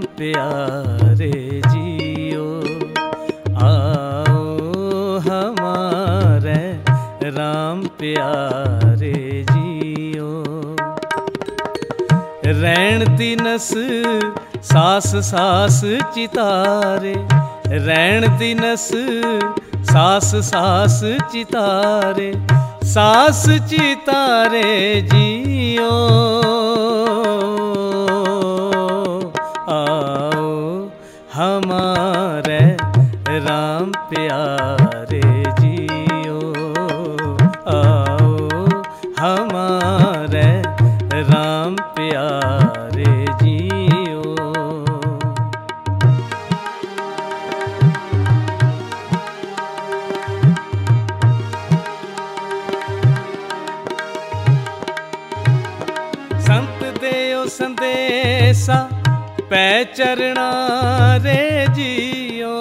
प्यारे जियो, आओ हमारे राम प्यारे जियो। रैण दिनस सास सास चितारे, रैण दिनस सास सास चितारे, सास चितारे जियो, आओ हमारे राम प्यारे जियो, आओ हमारे राम प्यारे जियो। संत देओ संदेशा पै चरणा रे जियो,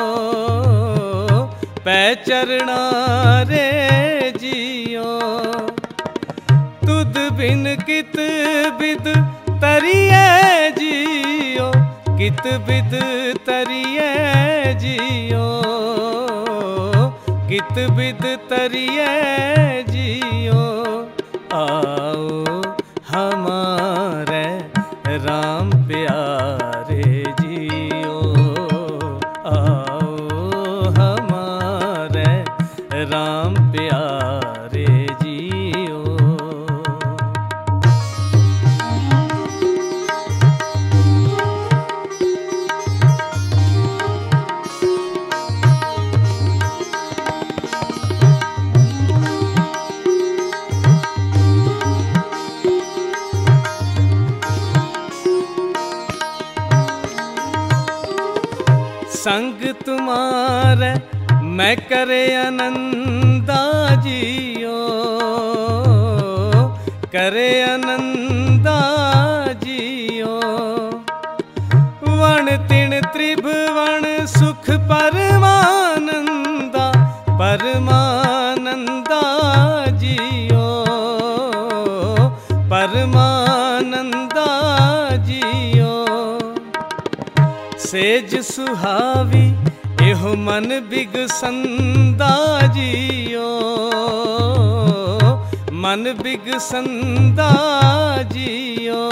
पै चरणा रे जियो। तुद बिन कित बिद तरिए जियो, कित बिद तरिए जियो, कित बिद तरिए जियो। आओ हमारे राम प्यारे जियो, आओ हमारे राम प्यारे जियो। संग तुम्हारे मैं करे आनंदा जियो, करे आनंदा जियो। वण तिण त्रिभुवन सुख परमानंदा, परमानंदा जियो, परमानंदा जियो। सेज सुहावी एहो मन बिगसंदा जियो, मन बिगसंदा जियो।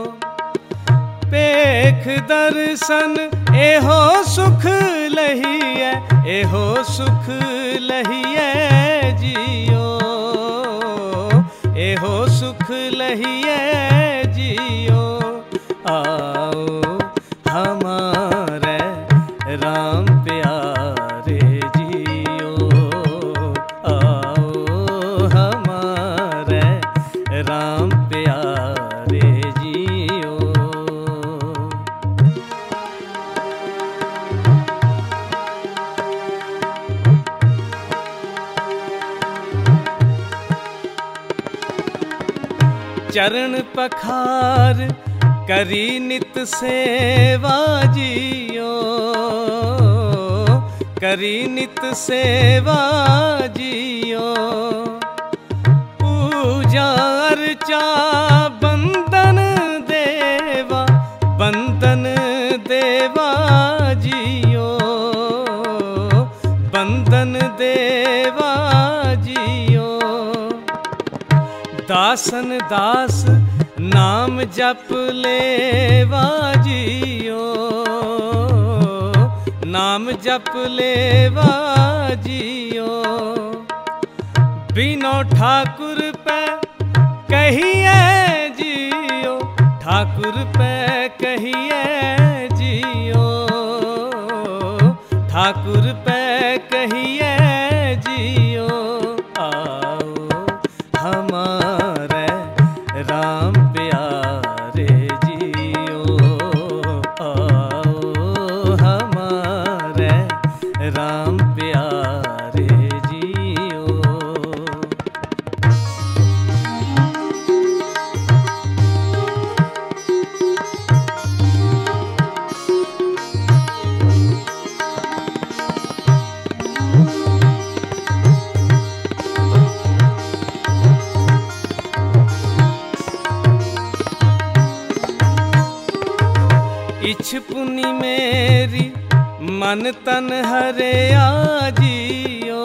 पेख दर्शन एहो सुख लहिए, एहो सुख लहिए जियो, एहो सुख लहिए जियो। आओ हमारे राम प्यारे जियो, आओ हमारे राम प्यारे जियो। चरण पखार करी नित सेवा जियो, करी नित सेवा जियो। पूजा अर्चा बंदन देवा, बंदन देवा जियो, बंदन देवा जियो। दासन दास नाम जप लेवा जियो, नाम जप लेवा जियो। बिनो ठाकुर पे कहिए जियो, ठाकुर पे कहिए जियो, ठाकुर पे कहिए जियो। आओ हमारे राम प्यारे जियो, आओ हमारे राम प्यारे जियो। इछ पुनि मेरी मन तन हरिया जियो,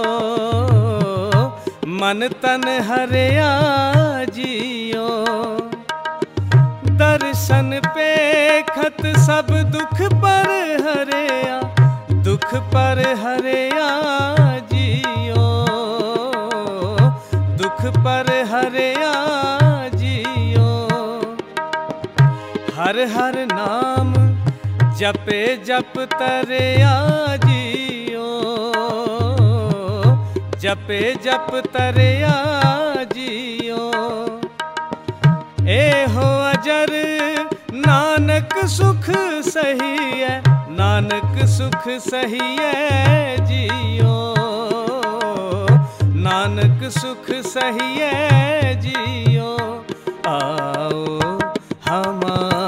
मन तन हरिया जियो। दर्शन पेखत सब दुख पर हरिया, दुख पर हरिया जियो, दुख पर हरिया जियो। हर हर नाम जपे जप तरिया जियो, जपे जप तरिया जियो। एहो अजर नानक सुख सही है, नानक सुख सही है जियो, नानक सुख सही है जियो। आओ हमारे